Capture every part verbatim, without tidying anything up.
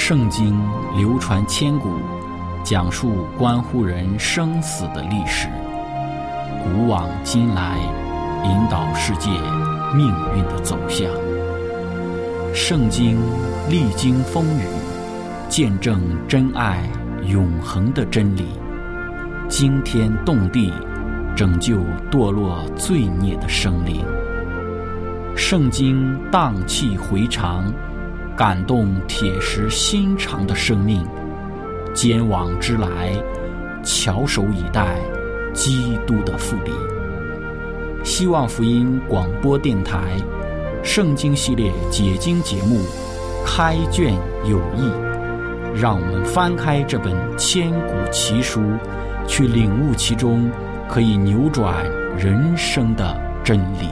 圣经流传千古，讲述关乎人生死的历史，古往今来，引导世界命运的走向。圣经历经风雨，见证真爱永恒的真理，惊天动地，拯救堕落罪孽的生灵。圣经荡气回肠，感动铁石心肠的生命。坚往之来，翘首以待基督的复临。希望福音广播电台圣经系列解经节目开卷有益，让我们翻开这本千古奇书，去领悟其中可以扭转人生的真理。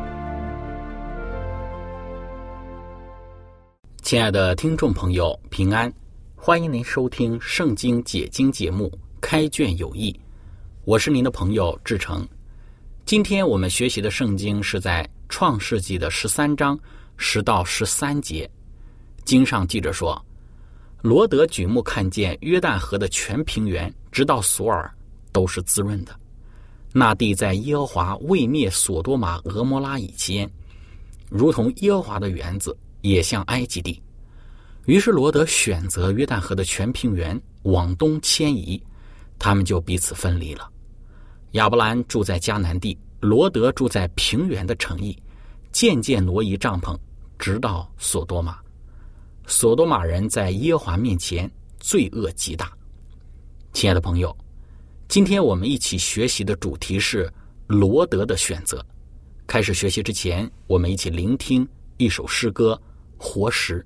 亲爱的听众朋友，平安，欢迎您收听圣经解经节目开卷有益，我是您的朋友志成。今天我们学习的圣经是在创世纪的十三章十到十三节。经上记着说，罗德举目看见约旦河的全平原直到索尔都是滋润的，那地在耶和华未灭索多玛俄摩拉以前，如同耶和华的园子，也像埃及地。于是罗德选择约旦河的全平原往东迁移，他们就彼此分离了。亚伯兰住在迦南地，罗德住在平原的城邑，渐渐挪移帐篷，直到索多玛。索多玛人在耶和华面前罪恶极大。亲爱的朋友，今天我们一起学习的主题是罗德的选择。开始学习之前，我们一起聆听一首诗歌《活石》。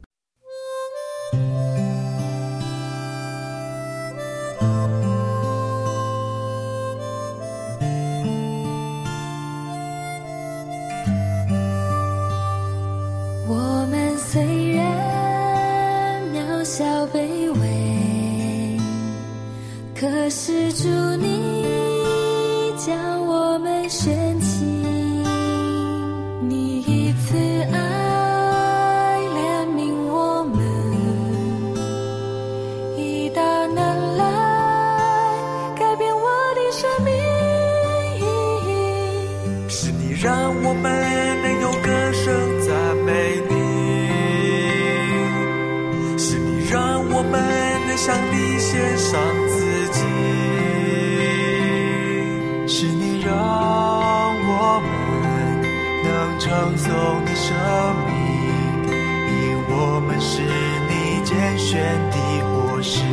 我们虽然渺小卑微，可是主你将我们选起，你一次爱怜悯我们，以大能来改变我的生命。 是你让我们能有歌声赞美你，是你让我们能向你献上自己，是你让我们能称颂你生命，因我们是你拣选的活石。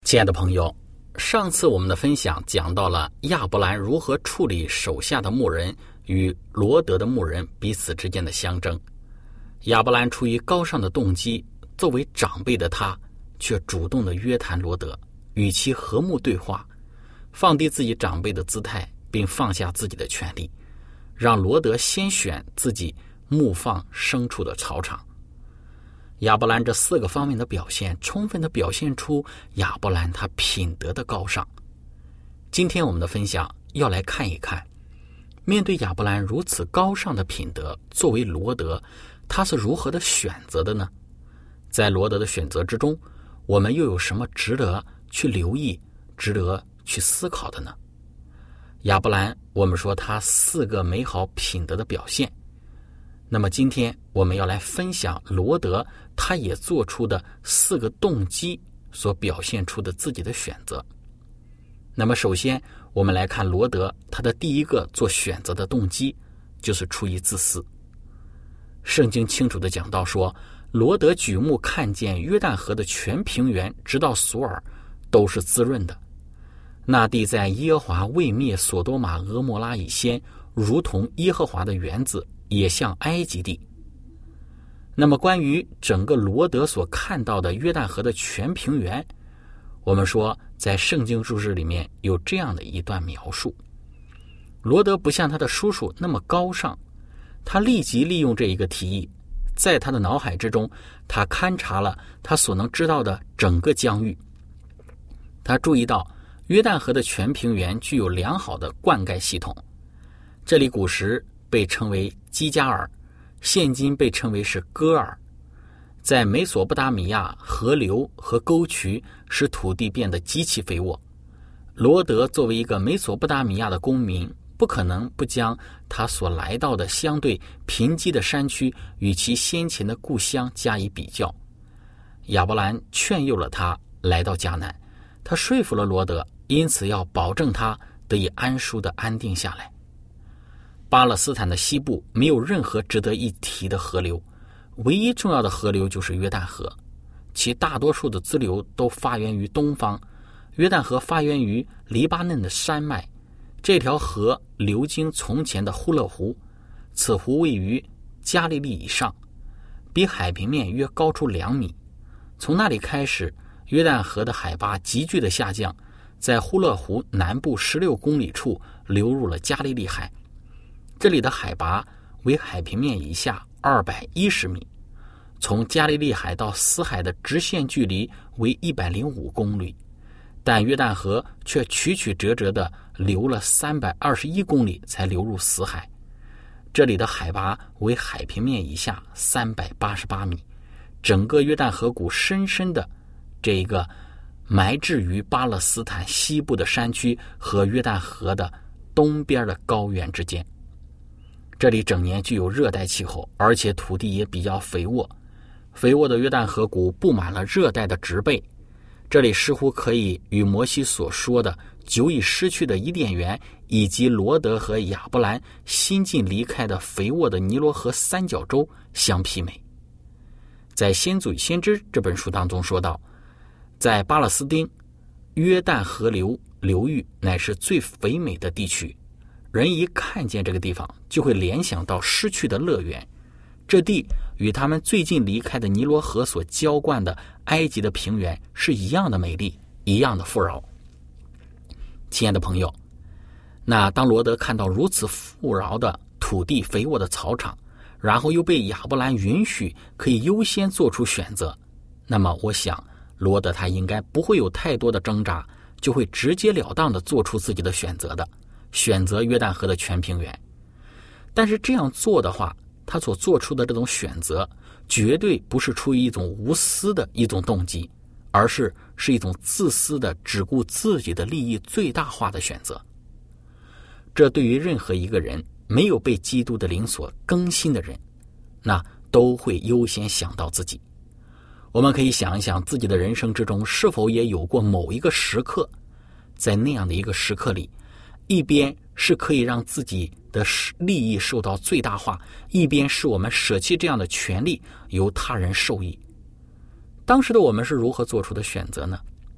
亲爱的朋友，上次我们的分享讲到了亚伯兰如何处理手下的牧人与罗德的牧人彼此之间的相争。亚伯兰出于高尚的动机，作为长辈的他却主动的约谈罗德，与其和睦对话，放低自己长辈的姿态，并放下自己的权利，让罗德先选自己牧放牲畜的草场。亚伯兰这四个方面的表现，充分地表现出亚伯兰他品德的高尚。今天我们的分享要来看一看，面对亚伯兰如此高尚的品德，作为罗德，他是如何的选择的呢？在罗德的选择之中，我们又有什么值得去留意、值得去思考的呢？亚伯兰，我们说他四个美好品德的表现。那么今天我们要来分享罗德他也做出的四个动机所表现出的自己的选择。那么首先我们来看罗德他的第一个做选择的动机，就是出于自私。圣经清楚地讲到说，罗德举目看见约旦河的全平原直到索尔都是滋润的，那地在耶和华未灭所多玛俄摩拉以先，如同耶和华的园子，也像埃及地。那么关于整个罗德所看到的约旦河的全平原，我们说在圣经注释里面有这样的一段描述。罗德不像他的叔叔那么高尚，他立即利用这一个提议，在他的脑海之中，他勘察了他所能知道的整个疆域。他注意到约旦河的全平原具有良好的灌溉系统，这里古时被称为基加尔，现今被称为是戈尔。在美索不达米亚，河流和沟渠使土地变得极其肥沃。罗德作为一个美索不达米亚的公民，不可能不将他所来到的相对贫瘠的山区与其先前的故乡加以比较。亚伯兰劝诱了他来到迦南，他说服了罗德，因此要保证他得以安舒地安定下来。巴勒斯坦的西部没有任何值得一提的河流，唯一重要的河流就是约旦河，其大多数的支流都发源于东方。约旦河发源于黎巴嫩的山脉，这条河流经从前的呼勒湖，此湖位于加利利以上，比海平面约高出两米。从那里开始，约旦河的海拔急剧的下降，在呼勒湖南部十六公里处流入了加利利海，这里的海拔为海平面以下二百一十米。从加利利海到死海的直线距离为一百零五公里，但约旦河却曲曲折折地流了三百二十一公里才流入死海，这里的海拔为海平面以下三百八十八米。整个约旦河谷深深的这个埋置于巴勒斯坦西部的山区和约旦河的东边的高原之间。这里整年具有热带气候，而且土地也比较肥沃。肥沃的约旦河谷布满了热带的植被，这里似乎可以与摩西所说的久已失去的伊甸园，以及罗德和亚伯兰新近离开的肥沃的尼罗河三角洲相媲美。在《先祖与先知》这本书当中说到，在巴勒斯丁，约旦河流流域乃是最肥美的地区，人一看见这个地方就会联想到失去的乐园。这地与他们最近离开的尼罗河所浇灌的埃及的平原是一样的美丽，一样的富饶。亲爱的朋友，那当罗德看到如此富饶的土地、肥沃的草场，然后又被亚伯兰允许可以优先做出选择，那么我想罗德他应该不会有太多的挣扎，就会直截了当地做出自己的选择的，选择约旦河的全平原。但是这样做的话，他所做出的这种选择绝对不是出于一种无私的一种动机，而是是一种自私的只顾自己的利益最大化的选择。这对于任何一个人没有被基督的灵所更新的人，那都会优先想到自己。我们可以想一想自己的人生之中，是否也有过某一个时刻，在那样的一个时刻里，一边是可以让自己的利益受到最大化，一边是我们舍弃这样的权利由他人受益。当时的我们是如何做出的选择呢？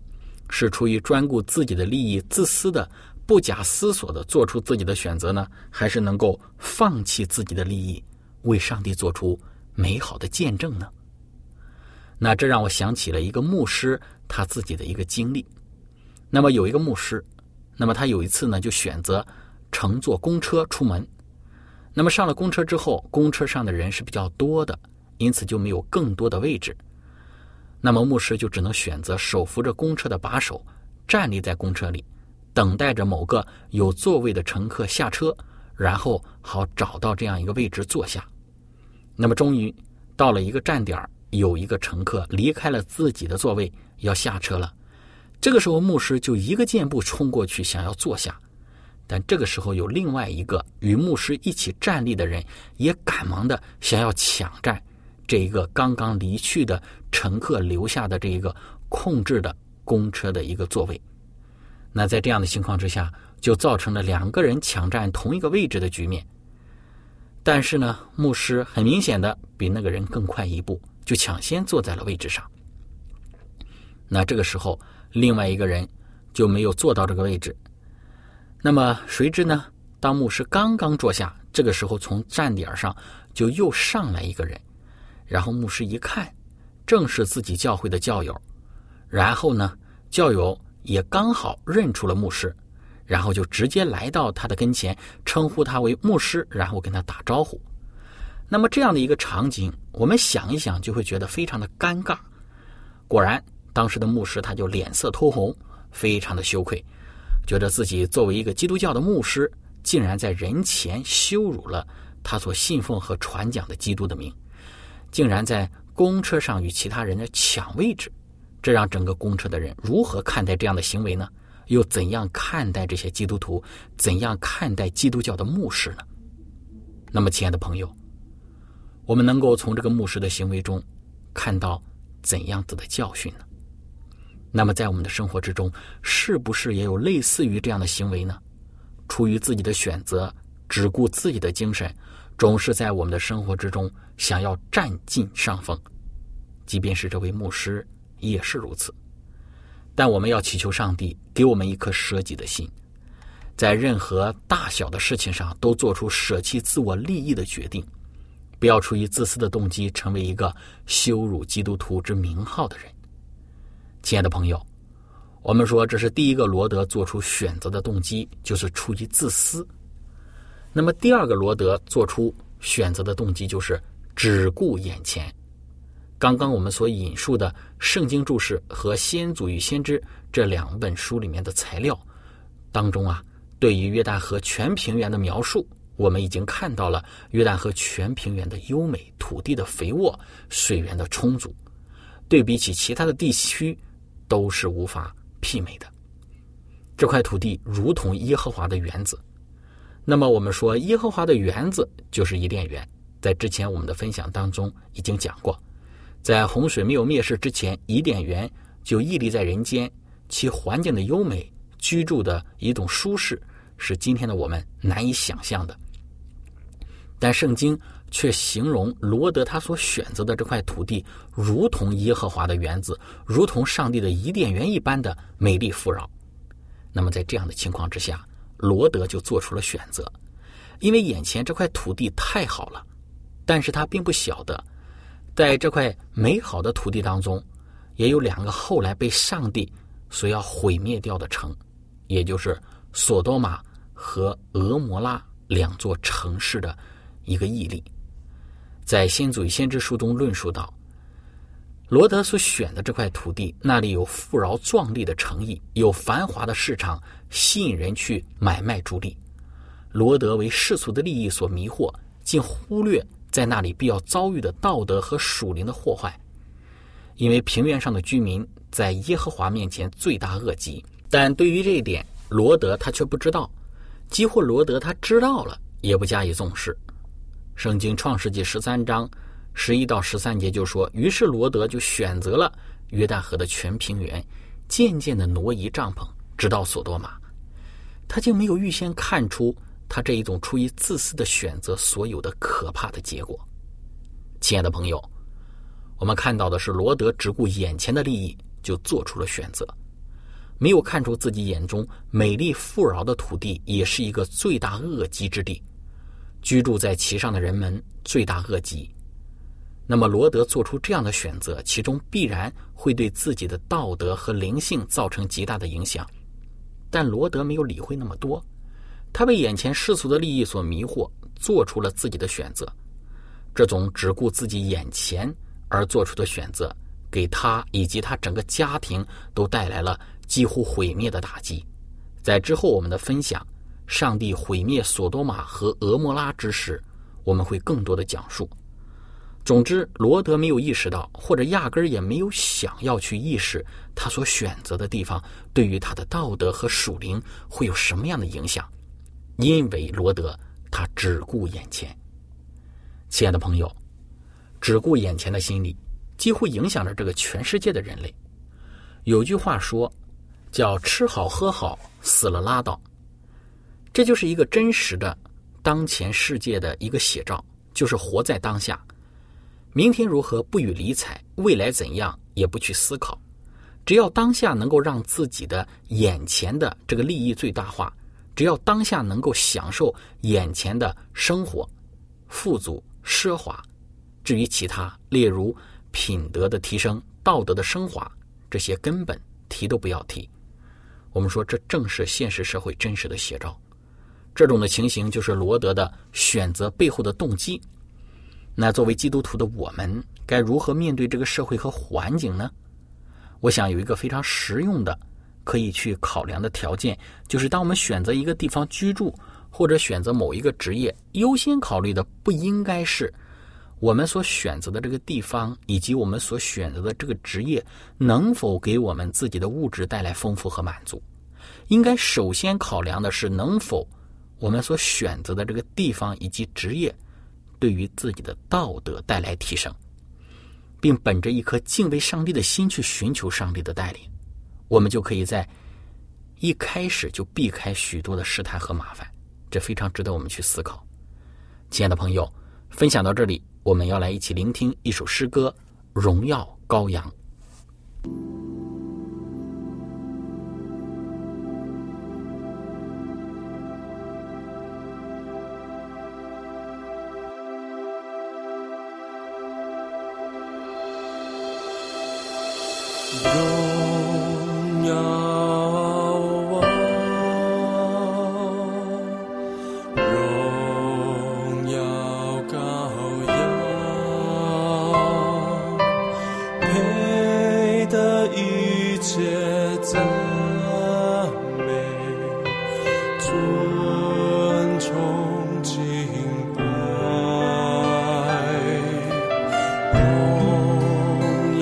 是出于专顾自己的利益、自私的、不假思索的做出自己的选择呢，还是能够放弃自己的利益，为上帝做出美好的见证呢？那这让我想起了一个牧师他自己的一个经历。那么有一个牧师，那么他有一次呢就选择乘坐公车出门。那么上了公车之后，公车上的人是比较多的，因此就没有更多的位置。那么牧师就只能选择手扶着公车的把手，站立在公车里，等待着某个有座位的乘客下车，然后好找到这样一个位置坐下。那么终于到了一个站点，有一个乘客离开了自己的座位要下车了。这个时候牧师就一个箭步冲过去想要坐下，但这个时候有另外一个与牧师一起站立的人也赶忙的想要抢占这一个刚刚离去的乘客留下的这一个控制的公车的一个座位。那在这样的情况之下，就造成了两个人抢占同一个位置的局面。但是呢，牧师很明显的比那个人更快一步，就抢先坐在了位置上。那这个时候另外一个人就没有坐到这个位置。那么谁知呢，当牧师刚刚坐下，这个时候从站点上就又上来一个人，然后牧师一看，正是自己教会的教友，然后呢教友也刚好认出了牧师，然后就直接来到他的跟前，称呼他为牧师，然后跟他打招呼。那么这样的一个场景，我们想一想就会觉得非常的尴尬。果然当时的牧师他就脸色通红，非常的羞愧，觉得自己作为一个基督教的牧师，竟然在人前羞辱了他所信奉和传讲的基督的名，竟然在公车上与其他人的抢位置，这让整个公车的人如何看待这样的行为呢？又怎样看待这些基督徒？怎样看待基督教的牧师呢？那么亲爱的朋友，我们能够从这个牧师的行为中看到怎样子的教训呢？那么在我们的生活之中，是不是也有类似于这样的行为呢？出于自己的选择，只顾自己的精神，总是在我们的生活之中想要占尽上风。即便是这位牧师也是如此。但我们要祈求上帝给我们一颗舍己的心，在任何大小的事情上都做出舍弃自我利益的决定，不要出于自私的动机成为一个羞辱基督徒之名号的人。亲爱的朋友，我们说这是第一个罗德做出选择的动机，就是出于自私。那么第二个罗德做出选择的动机就是只顾眼前。刚刚我们所引述的圣经注释和先祖与先知这两本书里面的材料当中啊，对于约旦河全平原的描述，我们已经看到了约旦河全平原的优美，土地的肥沃，水源的充足，对比起其他的地区都是无法媲美的。这块土地如同耶和华的园子。那么我们说耶和华的园子就是伊甸园，在之前我们的分享当中已经讲过，在洪水没有灭世之前，伊甸园就屹立在人间，其环境的优美，居住的一种舒适，是今天的我们难以想象的。但圣经却形容罗德他所选择的这块土地如同耶和华的园子，如同上帝的伊甸园一般的美丽富饶。那么在这样的情况之下，罗德就做出了选择，因为眼前这块土地太好了，但是他并不晓得在这块美好的土地当中也有两个后来被上帝所要毁灭掉的城，也就是索多玛和俄摩拉两座城市的一个毅力。在先祖与先知书中论述到，罗德所选的这块土地，那里有富饶壮丽的城邑，有繁华的市场，吸引人去买卖逐利。罗德为世俗的利益所迷惑，竟忽略在那里必要遭遇的道德和属灵的祸害。因为平原上的居民在耶和华面前罪大恶极，但对于这一点罗德他却不知道，几乎罗德他知道了也不加以重视。圣经创世纪十三章十一到十三节就说，于是罗德就选择了约旦河的全平原，渐渐的挪移帐篷，直到索多玛。他竟没有预先看出他这一种出于自私的选择所有的可怕的结果。亲爱的朋友，我们看到的是罗德只顾眼前的利益就做出了选择。 没有看出自己眼中美丽富饶的土地也是一个罪大恶极之地，居住在其上的人们罪大恶极。那么罗德做出这样的选择，其中必然会对自己的道德和灵性造成极大的影响。但罗德没有理会那么多，他被眼前世俗的利益所迷惑，做出了自己的选择。这种只顾自己眼前而做出的选择，给他以及他整个家庭都带来了几乎毁灭的打击。在之后我们的分享上帝毁灭索多玛和俄摩拉之时，我们会更多的讲述。总之，罗德没有意识到，或者压根儿也没有想要去意识他所选择的地方对于他的道德和属灵会有什么样的影响，因为罗德他只顾眼前。亲爱的朋友，只顾眼前的心理几乎影响着这个全世界的人类。有句话说叫吃好喝好，死了拉倒。这就是一个真实的当前世界的一个写照，就是活在当下，明天如何不予理睬，未来怎样也不去思考，只要当下能够让自己的眼前的这个利益最大化，只要当下能够享受眼前的生活富足奢华，至于其他例如品德的提升、道德的升华，这些根本提都不要提。我们说这正是现实社会真实的写照。这种的情形就是罗德的选择背后的动机。那作为基督徒的我们该如何面对这个社会和环境呢？我想有一个非常实用的可以去考量的条件，就是当我们选择一个地方居住或者选择某一个职业，优先考虑的不应该是我们所选择的这个地方以及我们所选择的这个职业能否给我们自己的物质带来丰富和满足，应该首先考量的是能否我们所选择的这个地方以及职业对于自己的道德带来提升，并本着一颗敬畏上帝的心去寻求上帝的带领，我们就可以在一开始就避开许多的试探和麻烦，这非常值得我们去思考。亲爱的朋友，分享到这里，我们要来一起聆听一首诗歌《荣耀羔羊》。 荣耀啊，荣耀羔羊，配得一切赞美，尊崇敬拜。荣耀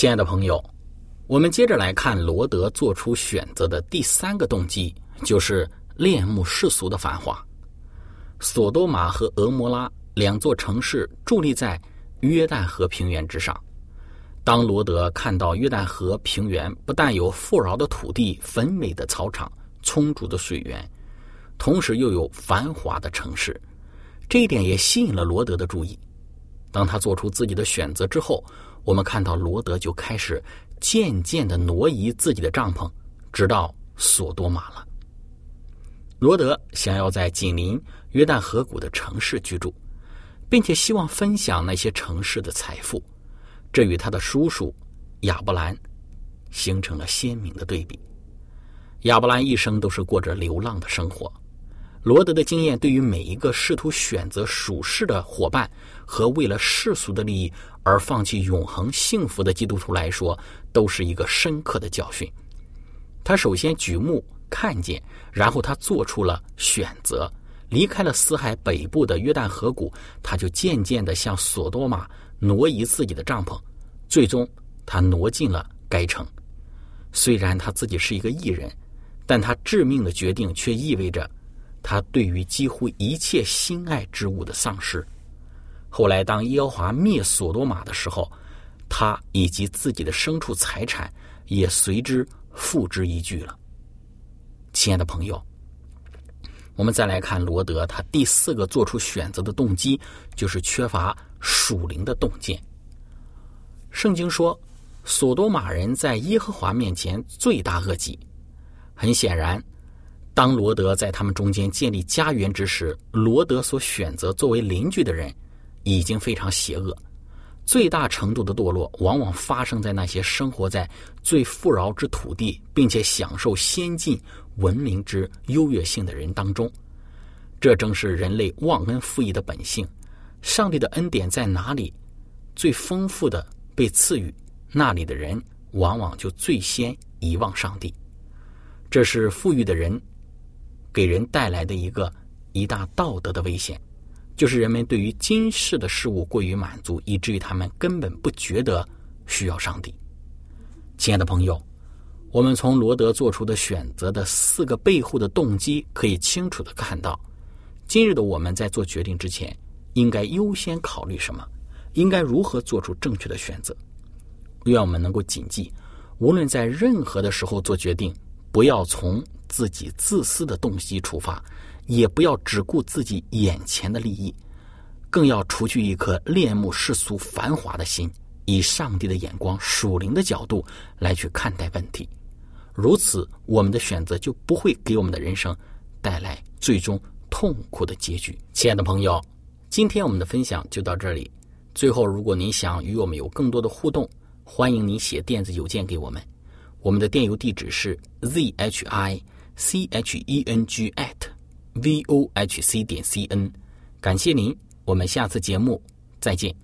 亲爱的朋友，我们接着来看罗德做出选择的第三个动机，就是恋慕世俗的繁华。索多玛和俄摩拉两座城市伫立在约旦河平原之上。当罗德看到约旦河平原不但有富饶的土地、肥美的草场、充足的水源，同时又有繁华的城市，这一点也吸引了罗德的注意。当他做出自己的选择之后，我们看到罗德就开始渐渐地挪移自己的帐篷，直到索多玛了。罗德想要在紧邻约旦河谷的城市居住，并且希望分享那些城市的财富，这与他的叔叔亚伯兰形成了鲜明的对比。亚伯兰一生都是过着流浪的生活，罗德的经验对于每一个试图选择属世的伙伴和为了世俗的利益而放弃永恒幸福的基督徒来说，都是一个深刻的教训。他首先举目看见，然后他做出了选择，离开了死海北部的约旦河谷，他就渐渐地向索多玛挪移自己的帐篷，最终他挪进了该城。虽然他自己是一个义人，但他致命的决定却意味着他对于几乎一切心爱之物的丧失。后来当耶和华灭索多玛的时候，他以及自己的牲畜财产也随之付之一炬了。亲爱的朋友，我们再来看罗德，他第四个做出选择的动机就是缺乏属灵的洞见。圣经说，索多玛人在耶和华面前罪大恶极。很显然，当罗德在他们中间建立家园之时，罗德所选择作为邻居的人已经非常邪恶。最大程度的堕落往往发生在那些生活在最富饶之土地并且享受先进文明之优越性的人当中。这正是人类忘恩负义的本性。上帝的恩典在哪里最丰富的被赐予，那里的人往往就最先遗忘上帝。这是富裕的人给人带来的一个一大道德的危险，就是人们对于今世的事物过于满足，以至于他们根本不觉得需要上帝。亲爱的朋友，我们从罗德做出的选择的四个背后的动机可以清楚地看到，今日的我们在做决定之前应该优先考虑什么，应该如何做出正确的选择。愿我们能够谨记，无论在任何的时候做决定，不要从自己自私的动机出发，也不要只顾自己眼前的利益，更要除去一颗恋慕世俗繁华的心，以上帝的眼光、属灵的角度来去看待问题。如此，我们的选择就不会给我们的人生带来最终痛苦的结局。亲爱的朋友，今天我们的分享就到这里。最后，如果您想与我们有更多的互动，欢迎您写电子邮件给我们。我们的电邮地址是 z h i c h e n g at v o h c 点 c n。感谢您，我们下次节目再见。